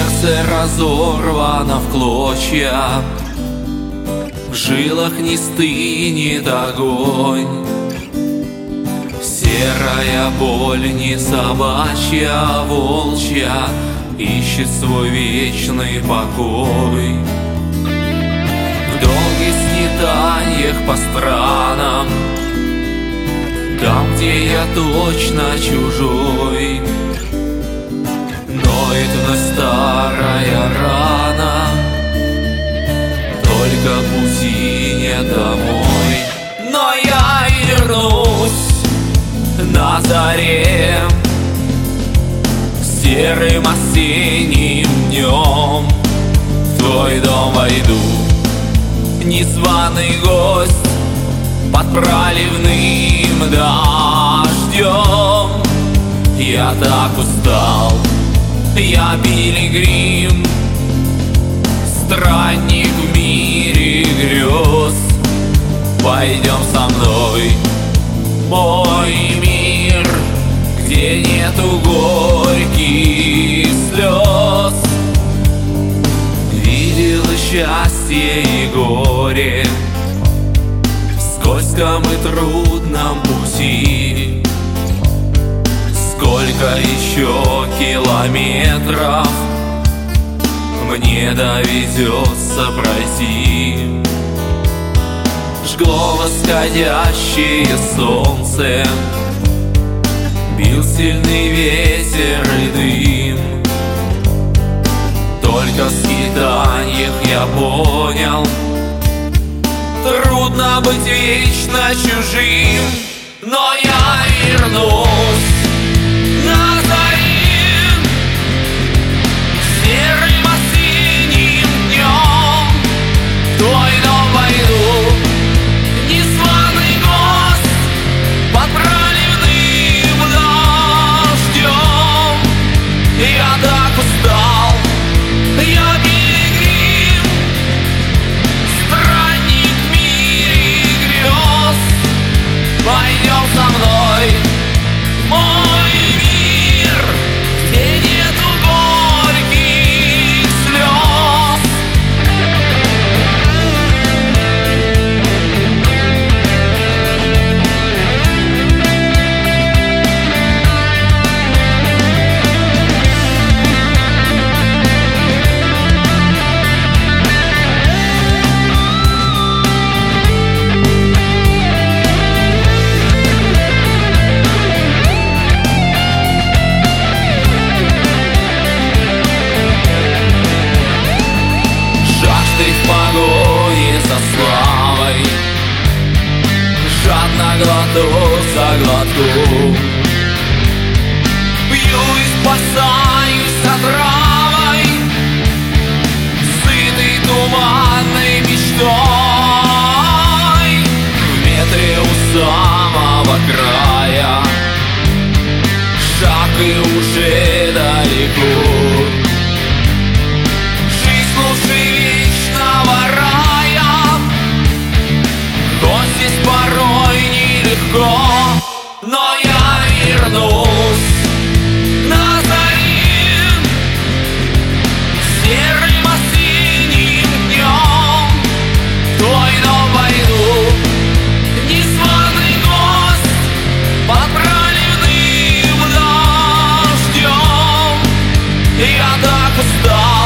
Сердце разорвано в клочья, в жилах не стынет огонь. Серая боль не собачья, а волчья, ищет свой вечный покой. В долгих скитаниях по странам, там, где я точно чужой, ноет вновь старая рана, только пути нет домой. Но я вернусь на заре, серым осенним днем в твой дом войду, незваный гость под проливным дождем. Я так устал, я пилигрим, странник в мире грез. Пойдем со мной, мой мир, где нету горьких слез. Видел и счастье, и горе в скользком и трудном пути. Сколько еще километров мне доведется пройти. Жгло восходящее солнце, бил сильный ветер и дым. Только в скитаниях я понял, трудно быть вечно чужим. Но я вернусь на заре, серым осенним днем в твой дом войду, незваный гость под проливным дождем. Я так устал, я пилигрим, странник в мире грез. Пойдем со мной, мой мир, где нету горьких слез. В погоне за славой, жадно глоток за глотком, пью и спасаюсь отравой, сытый туманной мечтой. В метре у самого края, шаг и уже далеко. Жизнь лучше вечного рая, но здесь порой нелегко. Но я вернусь на заре, серым осенним днем в твой дом войду, незваный гость под проливным дождем. Я так устал,